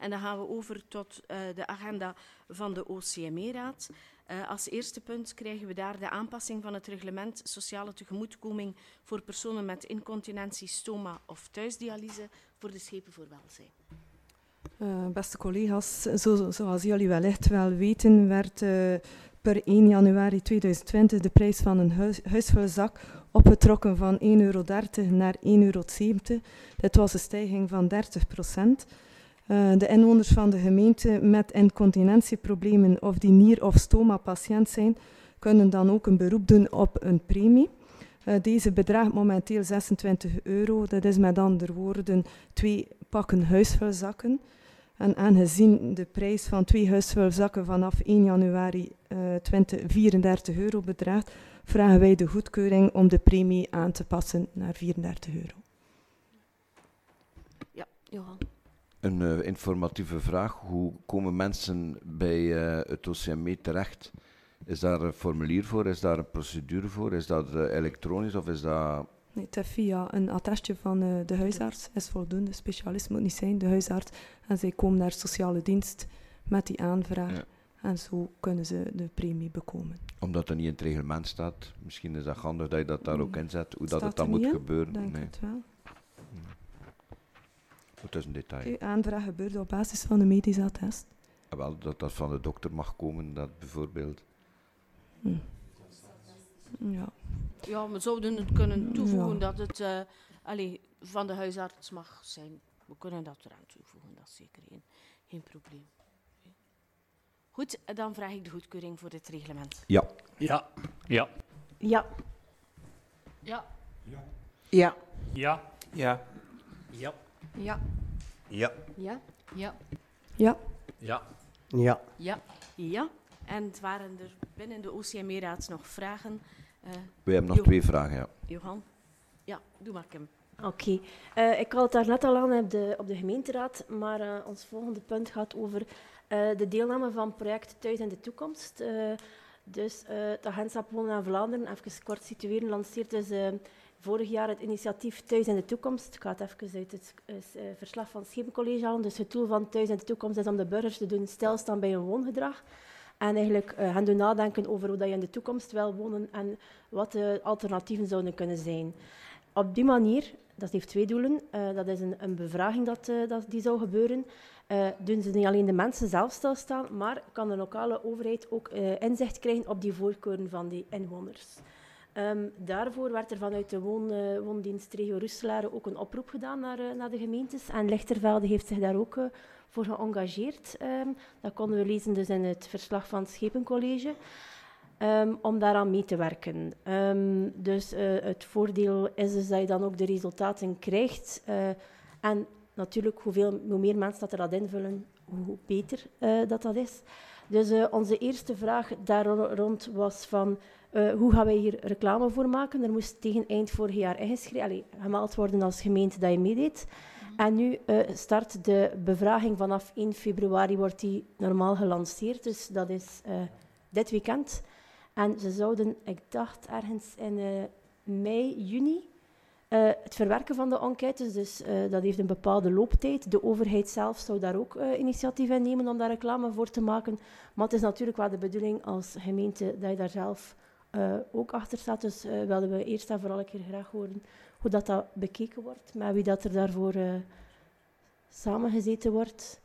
En dan gaan we over tot de agenda van de OCME-raad. Als eerste punt krijgen we daar de aanpassing van het reglement sociale tegemoetkoming voor personen met incontinentie, stoma of thuisdialyse voor de schepen voor welzijn. Beste collega's, zoals jullie wellicht wel weten, werd per 1 januari 2020 de prijs van een huisvuilzak opgetrokken van €1,30 naar €1,70. Dit was een stijging van 30%. De inwoners van de gemeente met incontinentieproblemen of die nier- of stoma-patiënt zijn, kunnen dan ook een beroep doen op een premie. Deze bedraagt momenteel €26. Dat is met andere woorden 2 pakken huisvuilzakken. En aangezien de prijs van 2 huisvuilzakken vanaf 1 januari 2034 € bedraagt, vragen wij de goedkeuring om de premie aan te passen naar €34. Ja, Johan. Een informatieve vraag. Hoe komen mensen bij het OCME terecht? Is daar een formulier voor? Is daar een procedure voor? Is dat elektronisch of is dat... Nee, het is via een attestje van de huisarts. Is voldoende. Specialist moet niet zijn, de huisarts. En zij komen naar sociale dienst met die aanvraag. Ja. En zo kunnen ze de premie bekomen. Omdat er niet in het reglement staat. Misschien is dat handig dat je dat daar ook in zet. Hoe dat het dan moet gebeuren. Denk het wel. Het is een detail. Uw aanvraag gebeurt op basis van een medisch attest. Ja, wel, dat dat van de dokter mag komen, dat bijvoorbeeld. Ja. Ja, we zouden het kunnen toevoegen dat het van de huisarts mag zijn. We kunnen dat eraan toevoegen, dat is zeker geen probleem. Goed, dan vraag ik de goedkeuring voor dit reglement. Ja. Ja. Ja. Ja. Ja. Ja. Ja. Ja. Ja. Ja. Ja. Ja. Ja. Ja. Ja. Ja. Ja. Ja. En het waren er binnen de OCME-raad nog vragen. We hebben nog 2 vragen, ja. Johan? Ja, doe maar, Kim. Oké. Ik had het daar net al aan op de gemeenteraad, maar ons volgende punt gaat over de deelname van het project Thuis in de Toekomst. Dus het agentschap Wonen aan Vlaanderen, even kort situeren, lanceert dus vorig jaar het initiatief Thuis in de Toekomst. Ik ga het even uit het verslag van het Schepencollege halen. Dus het doel van Thuis in de Toekomst is om de burgers te doen stilstaan bij hun woongedrag. En eigenlijk gaan doen nadenken over hoe dat je in de toekomst wil wonen en wat de alternatieven zouden kunnen zijn. Op die manier, dat heeft 2 doelen. Dat is een bevraging die zou gebeuren. Doen ze niet alleen de mensen zelf stilstaan, maar kan de lokale overheid ook inzicht krijgen op die voorkeuren van die inwoners. Daarvoor werd er vanuit de woondienst Regio Roeselare ook een oproep gedaan naar de gemeentes. En Lichtervelde heeft zich daar ook voor geëngageerd. Dat konden we lezen dus in het verslag van het Schepencollege. Om daaraan mee te werken. Dus het voordeel is dus dat je dan ook de resultaten krijgt. En natuurlijk, hoe meer mensen dat invullen, hoe beter dat is. Dus onze eerste vraag daar rond was van... hoe gaan wij hier reclame voor maken? Er moest tegen eind vorig jaar gemeld worden als gemeente dat je meedeed. En nu start de bevraging vanaf 1 februari, wordt die normaal gelanceerd. Dus dat is dit weekend. En ze zouden, ik dacht ergens in mei, juni, het verwerken van de enquêtes, dus dat heeft een bepaalde looptijd. De overheid zelf zou daar ook initiatief in nemen om daar reclame voor te maken. Maar het is natuurlijk wel de bedoeling als gemeente dat je daar zelf ook achter staat. Dus wilden we eerst en vooral een keer graag horen hoe dat bekeken wordt, met wie dat er daarvoor samengezeten wordt.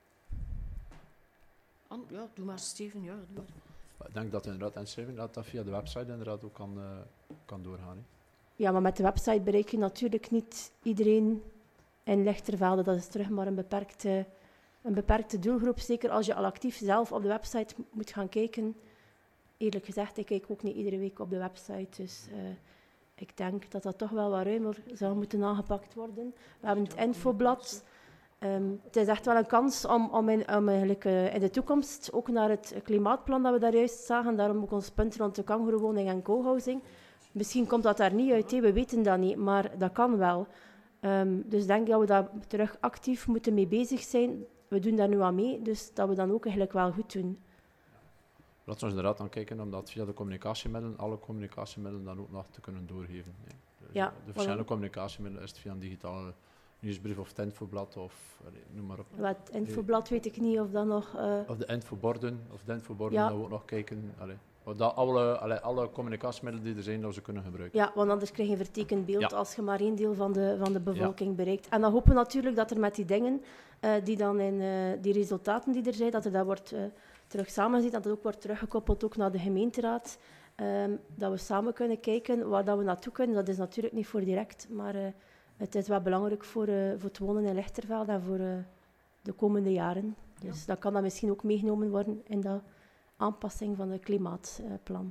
Ja, doe maar, Steven. Ja, doe maar. Ik denk dat inderdaad inschrijving dat via de website inderdaad ook kan doorgaan. Hè. Ja, maar met de website bereik je natuurlijk niet iedereen in Lichtervelde. Dat is terug maar een beperkte doelgroep. Zeker als je al actief zelf op de website moet gaan kijken. Eerlijk gezegd, ik kijk ook niet iedere week op de website. Dus ik denk dat dat toch wel wat ruimer zou moeten aangepakt worden. We hebben het infoblad. Het is echt wel een kans om eigenlijk, in de toekomst, ook naar het klimaatplan dat we daar juist zagen, daarom ook ons punt rond de kangoeroewoning en co-housing. Misschien komt dat daar niet uit, we weten dat niet, maar dat kan wel. Dus ik denk dat we daar terug actief moeten mee bezig zijn. We doen daar nu aan mee, dus dat we dan ook eigenlijk wel goed doen. Laten we inderdaad aan kijken om dat via de communicatiemiddelen, alle communicatiemiddelen dan ook nog te kunnen doorgeven. Nee. Dus ja, de verschillende communicatiemiddelen is het via een digitale nieuwsbrief of het infoblad of noem maar op. Het infoblad weet ik niet of dat nog... Of de infoborden, Ja. dat we ook nog kijken. Alle communicatiemiddelen die er zijn, dat we ze kunnen gebruiken. Ja, want anders krijg je een vertekend beeld Ja. als je maar één deel van de bevolking bereikt. En dan hopen we natuurlijk dat er met die dingen, die dan in die resultaten die er zijn, dat er dat wordt terug samenzien, dat het ook wordt teruggekoppeld ook naar de gemeenteraad. Dat we samen kunnen kijken waar dat we naartoe kunnen. Dat is natuurlijk niet voor direct, maar het is wel belangrijk voor het wonen in Lichtervelde en voor de komende jaren. Dus dat kan dan misschien ook meegenomen worden in de aanpassing van het klimaatplan.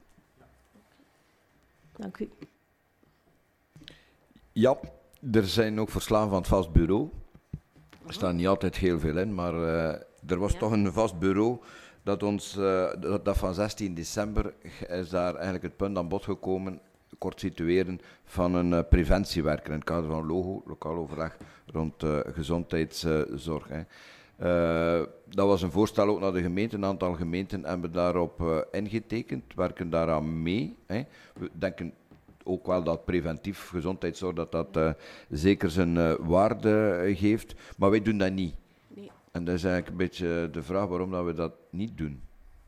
Dank u. Ja, er zijn ook verslagen van het vast bureau. Er staat niet altijd heel veel in, maar er was toch een vast bureau dat ons, dat van 16 december is daar eigenlijk het punt aan bod gekomen, kort situeren, van een preventiewerker in het kader van LOGO, lokaal overleg rond gezondheidszorg. Dat was een voorstel ook naar de gemeente. Een aantal gemeenten hebben daarop ingetekend, werken daaraan mee. We denken ook wel dat preventief gezondheidszorg dat zeker zijn waarde geeft, maar wij doen dat niet. Nee. En dat is eigenlijk een beetje de vraag waarom dat we dat niet doen.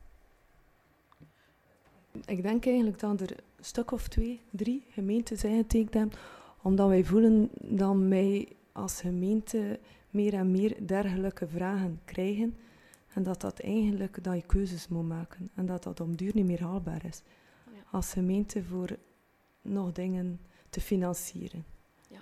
Ik denk eigenlijk dat er een stuk of 2, 3 gemeenten zijn getekend hebben, omdat wij voelen dat wij als gemeente meer en meer dergelijke vragen krijgen en dat eigenlijk dat je keuzes moet maken en dat op duur niet meer haalbaar is als gemeente voor nog dingen te financieren. Ja.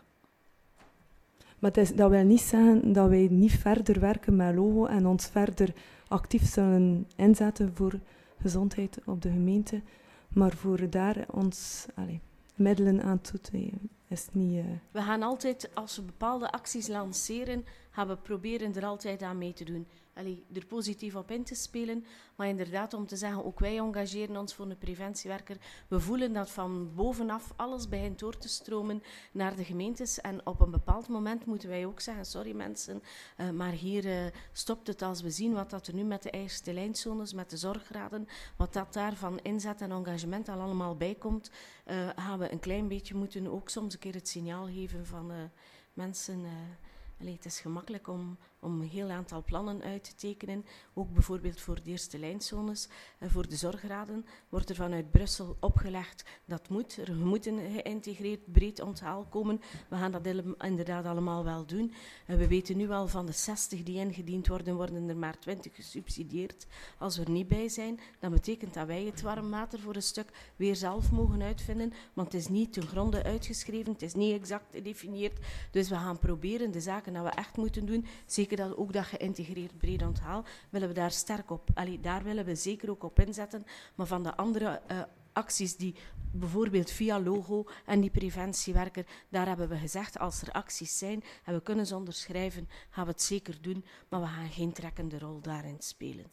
Maar dat wil niet zeggen dat wij niet verder werken met LOGO en ons verder actief zullen inzetten voor gezondheid op de gemeente, maar voor daar ons middelen aan toe te geven is niet... We gaan altijd, als we bepaalde acties lanceren, gaan we proberen er altijd aan mee te doen. Er positief op in te spelen, maar inderdaad om te zeggen, ook wij engageren ons voor een preventiewerker. We voelen dat van bovenaf alles begint door te stromen naar de gemeentes en op een bepaald moment moeten wij ook zeggen, sorry mensen, maar hier stopt het als we zien wat dat er nu met de eerste lijnzones, met de zorggraden, wat dat daar van inzet en engagement al allemaal bij komt, gaan we een klein beetje moeten ook soms een keer het signaal geven van mensen... het is gemakkelijk om een heel aantal plannen uit te tekenen. Ook bijvoorbeeld voor de eerste lijnzones, voor de zorgraden, wordt er vanuit Brussel opgelegd dat moet. Er moet een geïntegreerd breed onthaal komen. We gaan dat inderdaad allemaal wel doen. We weten nu al van de 60 die ingediend worden, worden er maar 20 gesubsidieerd. Als we er niet bij zijn, dan betekent dat wij het warm water voor een stuk weer zelf mogen uitvinden, want het is niet ten gronde uitgeschreven, het is niet exact gedefinieerd. Dus we gaan proberen de zaken dat we echt moeten doen, zeker dat ook dat geïntegreerd breed onthaal, willen we daar sterk op. Daar willen we zeker ook op inzetten. Maar van de andere acties die bijvoorbeeld via LOGO en die preventiewerker, daar hebben we gezegd, als er acties zijn en we kunnen ze onderschrijven, gaan we het zeker doen, maar we gaan geen trekkende rol daarin spelen.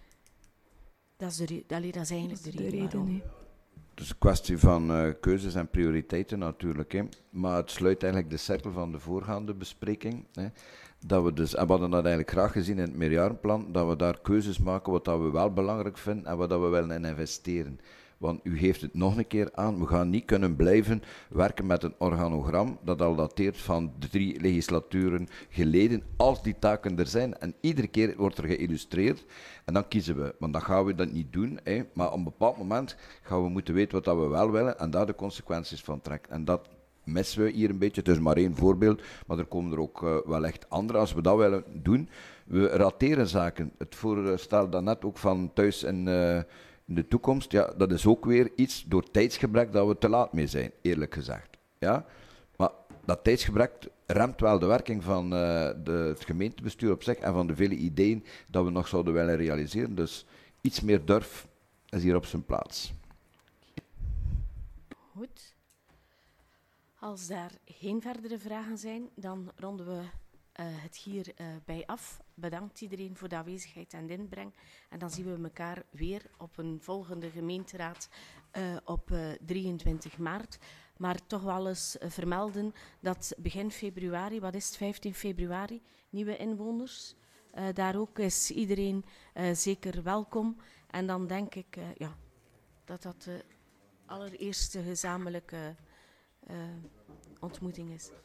Dat is eigenlijk de reden waarom. Het is een kwestie van keuzes en prioriteiten natuurlijk. Hè. Maar het sluit eigenlijk de cirkel van de voorgaande bespreking. Hè. Dat we dus, en we hadden dat eigenlijk graag gezien in het meerjarenplan, dat we daar keuzes maken wat dat we wel belangrijk vinden en wat dat we willen in investeren. Want u geeft het nog een keer aan, we gaan niet kunnen blijven werken met een organogram dat al dateert van 3 legislaturen geleden, als die taken er zijn. En iedere keer wordt er geïllustreerd en dan kiezen we. Want dan gaan we dat niet doen, hè. Maar op een bepaald moment gaan we moeten weten wat dat we wel willen en daar de consequenties van trekken. En dat missen we hier een beetje. Het is maar één voorbeeld, maar er komen er ook wel echt andere. Als we dat willen doen, we rateren zaken. Het voorstel daarnet ook van thuis in de toekomst, ja, dat is ook weer iets door tijdsgebrek dat we te laat mee zijn, eerlijk gezegd. Ja? Maar dat tijdsgebrek remt wel de werking van het gemeentebestuur op zich en van de vele ideeën dat we nog zouden willen realiseren. Dus iets meer durf is hier op zijn plaats. Goed. Als daar geen verdere vragen zijn, dan ronden we het hierbij af. Bedankt iedereen voor de aanwezigheid en de inbreng. En dan zien we elkaar weer op een volgende gemeenteraad op 23 maart. Maar toch wel eens vermelden dat begin februari, wat is het, 15 februari, nieuwe inwoners. Daar ook is iedereen zeker welkom. En dan denk ik dat dat de allereerste gezamenlijke ontmoeting is.